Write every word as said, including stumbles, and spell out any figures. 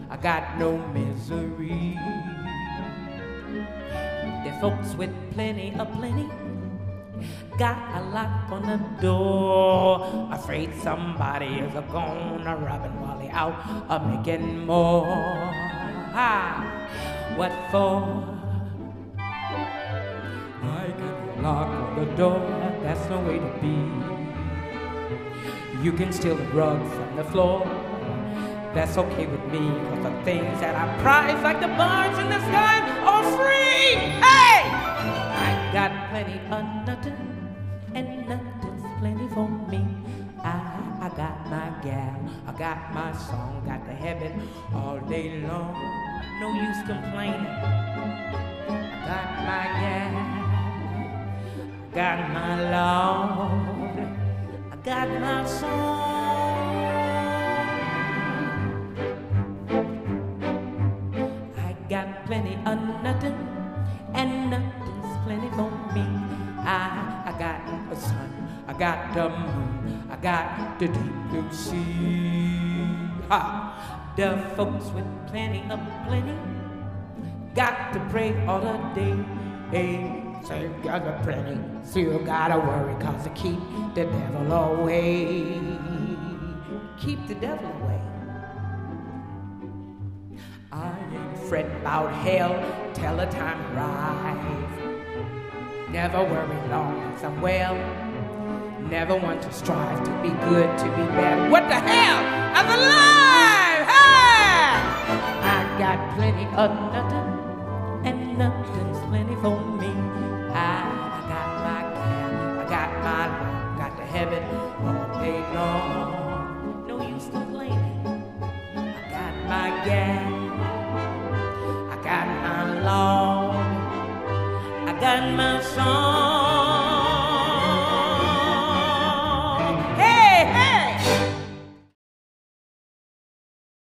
I got no misery. The folks with plenty of plenty got a lock on the door, afraid somebody is gonna rob him while he out a making more. Ah, what for? I got a lock on the door, that's no way to be. You can steal the rug from the floor, that's okay with me, cause the things that I prize, like the birds in the sky, are free. Hey! I got plenty of nothing, and nothing's plenty for me. I, I got my gal, I got my song, got the heaven all day long. No use complaining. I got my gal, got my Lord, I got my song. I got plenty of nothing, and nothing's plenty for me. I, I got the sun, I got the moon, I got the deep blue sea. Ha! The folks with plenty of plenty got to pray all the day. Hey, say got the plenty, still gotta worry, cause to keep the devil away. Keep the devil away. I ain't fretting about hell till the time arrives. Never worry long as I'm well. Never want to strive to be good, to be bad. What the hell? I'm alive! Hey! I got plenty of nothing, and nothing's plenty for me. I, I got my gal, I got my love, got the heaven all day long. No use complaining. I got my gal,